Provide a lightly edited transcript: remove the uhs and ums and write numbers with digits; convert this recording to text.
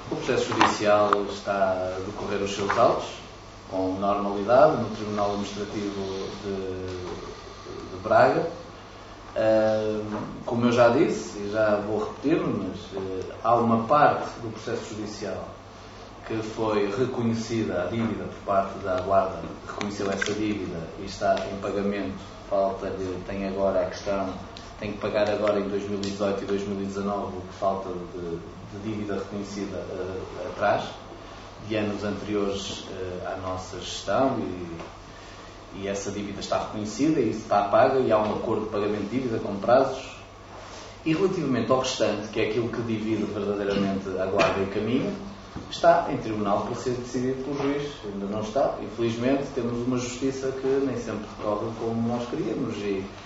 O processo judicial está a decorrer os seus autos, com normalidade, no Tribunal Administrativo de Braga. Como eu já disse, e já vou repetir-me, mas há uma parte do processo judicial que foi reconhecida, a dívida por parte da Guarda, reconheceu essa dívida e está em pagamento. Tem agora a questão, tem que pagar agora em 2018 e 2019 o que falta de dívida reconhecida atrás, de anos anteriores à nossa gestão, e essa dívida está reconhecida e está paga, e há um acordo de pagamento de dívida com prazos. E relativamente ao restante, que é aquilo que divide verdadeiramente a Guarda e o caminho, está em tribunal para ser decidido pelo juiz. Ainda não está. Infelizmente temos uma justiça que nem sempre decorre como nós queríamos,